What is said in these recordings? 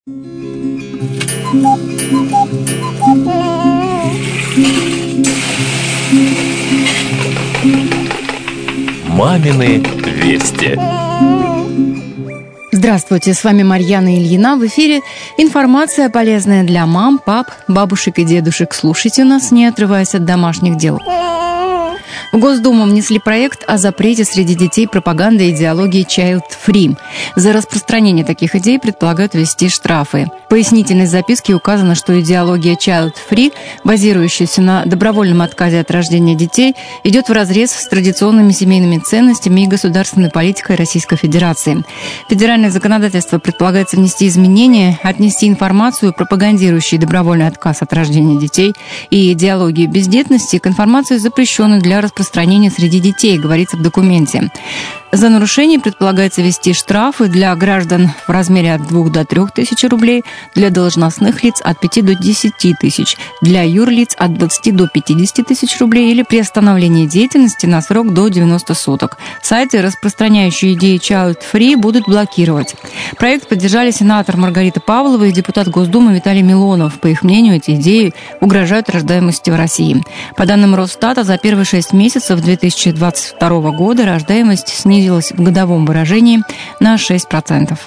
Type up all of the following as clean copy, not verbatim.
Мамины вести. Здравствуйте, с вами Марьяна Ильина. В эфире информация, полезная для мам, пап, бабушек и дедушек. Слушайте нас, не отрываясь от домашних дел. В Госдуму внесли проект о запрете среди детей пропаганды идеологии Child Free. За распространение таких идей предполагают ввести штрафы. В пояснительной записке указано, что идеология Child Free, базирующаяся на добровольном отказе от рождения детей, идет вразрез с традиционными семейными ценностями и государственной политикой Российской Федерации. Федеральное законодательство предполагается внести изменения, отнести информацию, пропагандирующую добровольный отказ от рождения детей и идеологию бездетности, к информации, запрещенной для распространения среди детей, говорится в документе. За нарушение предполагается ввести штрафы для граждан в размере от 2 до 3 тысяч рублей, для должностных лиц от 5 до 10 тысяч, для юрлиц от 20 до 50 тысяч рублей или приостановление деятельности на срок до 90 суток. Сайты, распространяющие идеи Child Free, будут блокировать. Проект поддержали сенатор Маргарита Павлова и депутат Госдумы Виталий Милонов. По их мнению, эти идеи угрожают рождаемости в России. По данным Росстата, за первые 6 месяцев 2022 года рождаемость снизилась в годовом выражении на 6%.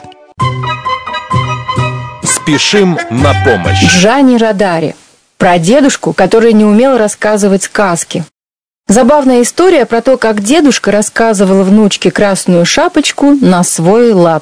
Спешим на помощь. Джани Родари. Про дедушку, который не умел рассказывать сказки. Забавная история про то, как дедушка рассказывал внучке «Красную шапочку» на свой лад.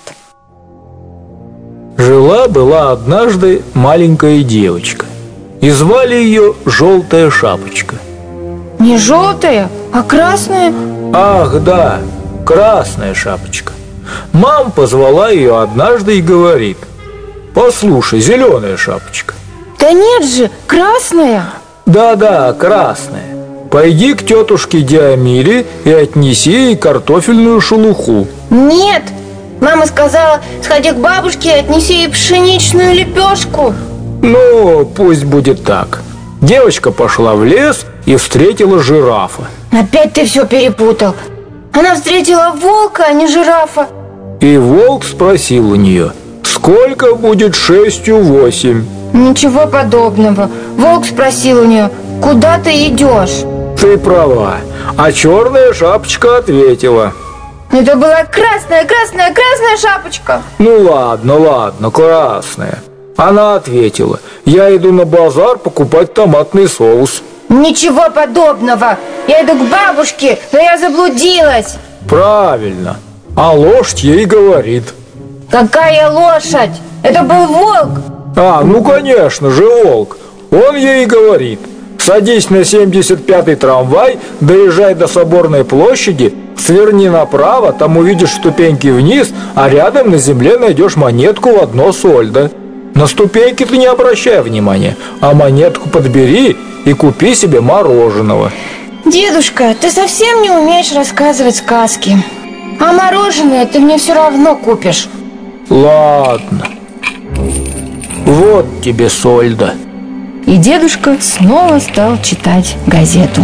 Жила-была однажды маленькая девочка, и звали ее Желтая Шапочка. Не желтая, а красная? Ах, да, Красная Шапочка. Мама позвала ее однажды и говорит: «Послушай, Зеленая Шапочка». Да нет же, красная. Да-да, красная. Пойди к тетушке Диамиле и отнеси ей картофельную шелуху. Нет, мама сказала, сходи к бабушке и отнеси ей пшеничную лепешку. Ну, пусть будет так. Девочка пошла в лес и встретила жирафа. Опять ты все перепутал. Она встретила волка, а не жирафа. И волк спросил у нее: «Сколько будет 6×8?» Ничего подобного. Волк спросил у нее: «Куда ты идешь?» Ты права. А Черная Шапочка ответила: Это была красная шапочка. Ну ладно, красная. Она ответила: «Я иду на базар покупать томатный соус». Ничего подобного. Я иду к бабушке, но я заблудилась. Правильно. А лошадь ей говорит: Какая лошадь? Это был волк. Ну конечно же, волк. Он ей говорит: «Садись на 75-й трамвай, доезжай до Соборной площади, сверни направо, там увидишь ступеньки вниз, а рядом на земле найдешь монетку в 1 сольдо. На ступеньки ты не обращай внимания, а монетку подбери и купи себе мороженого». Дедушка, ты совсем не умеешь рассказывать сказки. А мороженое ты мне все равно купишь. Ладно. Вот тебе сольдо. И дедушка снова стал читать газету.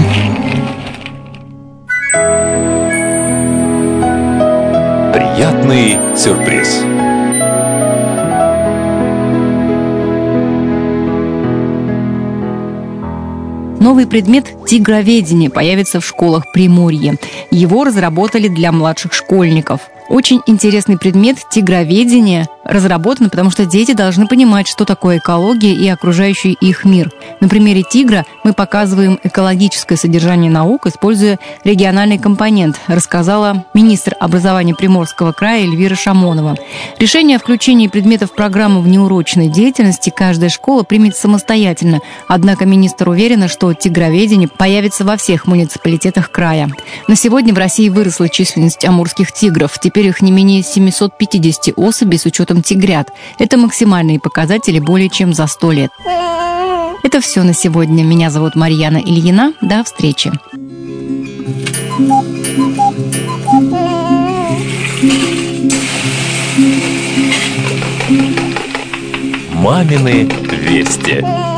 Приятный сюрприз. Новый предмет «Тигроведение» появится в школах Приморья. Его разработали для младших школьников. Очень интересный предмет «Тигроведение» разработан, потому что дети должны понимать, что такое экология и окружающий их мир. На примере тигра мы показываем экологическое содержание наук, используя региональный компонент, рассказала министр образования Приморского края Эльвира Шамонова. Решение о включении предметов в программу внеурочной деятельности каждая школа примет самостоятельно. Однако министр уверена, что тигроведение появится во всех муниципалитетах края. На сегодня в России выросла численность амурских тигров. Теперь их не менее 750 особей с учетом тигрят. Это максимальные показатели более чем за 100 лет. Это все на сегодня. Меня зовут Марьяна Ильина. До встречи. Мамины вести.